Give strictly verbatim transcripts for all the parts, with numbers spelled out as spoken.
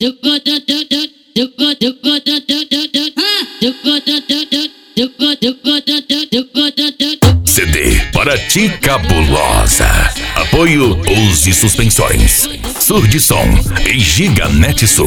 C D para ti cabulosa. Apoio Use Suspensões, Surdição e Giganet Sul.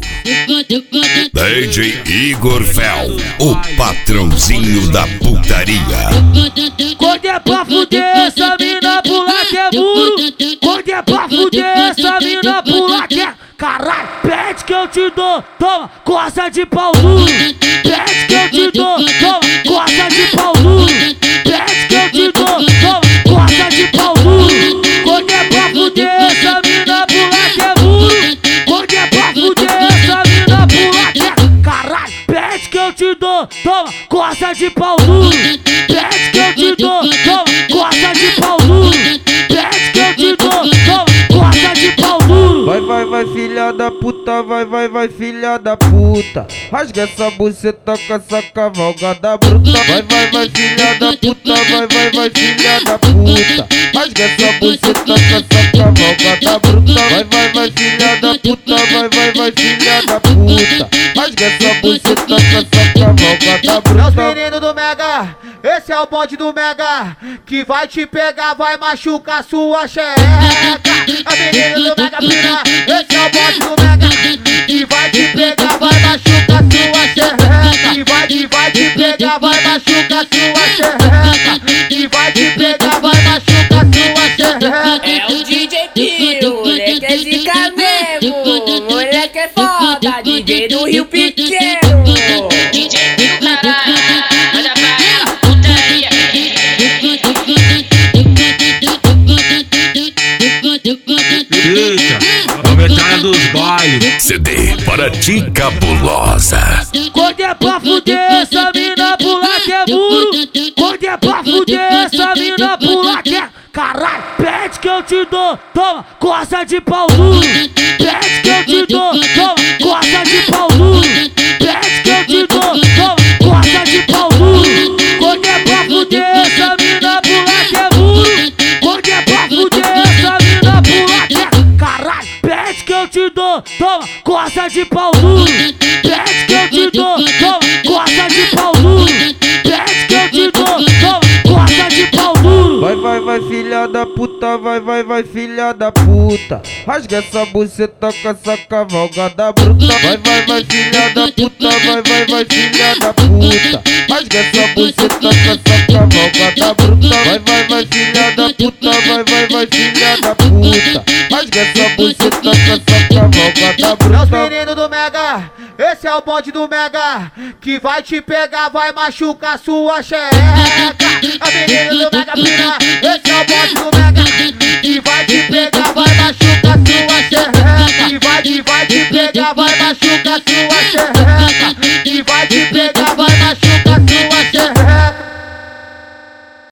D J Igor Fel, o patrãozinho da putaria. Quando é pra fuder, essa mina pula que é muro. Quando é pra fuder, essa mina pula que é... Caralho, pede que eu te dou, toma, coça de pau duro. Pede que eu te dou, toma, coça de pau duro. Pede que eu te dou, toma, coça de pau duro. Quando é pra fuder, essa mina pula que é muro. Quando é pra fuder, essa mina pula que é... Caralho, pede que eu te dou, toma, coça de pau duro. Pede que eu te dou, toma, coça de pau duro. Pede que eu te dou, toma, coça de pau duro. Vai, vai, vai, filha da puta, vai, vai, vai, filha da puta. Rasga essa buceta com essa cavalgada bruta. Vai, vai, vai, filha da puta, vai, vai, vai, filha da puta. Rasga essa buceta com essa cavalgada bruta. Vai, vai, vai, filha da puta, vai, vai, vai, filha da puta. Rasga essa buceta com essa cavalgada bruta. Meus meninos do Mega, esse é o bonde do Mega, que vai te pegar, vai machucar sua xereca. Meus meninos do Mega Pina, esse é o bonde do Mega, que vai te pegar, vai machucar sua xereca. Que vai, que vai te pegar, vai machucar sua xereca. Que vai te pegar, vai machucar sua xereca. É o D J Pio, moleque é zica mesmo, moleque é foda, D J do Rio Pequeno. D J Pio, caralho, olha pra ela, putaria. Eita, a metade dos bailes. C D para ti cabulosa. Quando é pra fuder, essa mina pula que é muro. Quando é pra fuder, essa mina pula que é... Caralho, pede que eu te dou, toma, coça de pau duro. Pede que eu te dou, toma, coça de pau duro. Pede que eu te dou, toma, coça de pau duro. Quando é pra fuder, essa mina pula que é muro. Quando é pra fuder, essa mina pula que é... Caralho, pede que eu te dou, toma, coça de pau duro. Pede que eu te dou, toma, coça de pau duro. Pede que eu te dou, toma, coça de pau duro. Vai, vai, vai, filha da puta, vai, vai, vai, filha da puta. Rasga essa buceta com essa cavalgada bruta. Vai, vai, vai, filha da puta, vai, vai, vai, filha da puta. Rasga essa buceta com essa cavalgada bruta. Vai, vai, vai, filha da puta, vai, vai, vai, filha da puta. Rasga essa buceta com essa cavalgada bruta. Meus meninos do Mega, esse é o bonde do Mega, que vai te pegar, vai machucar sua xereca. Meus meninos do Mega Pina, esse é o bonde do Mega, que vai te pegar, vai machucar sua xereca. Que vai, que vai te pegar, vai machucar sua xereca. Que vai te pegar.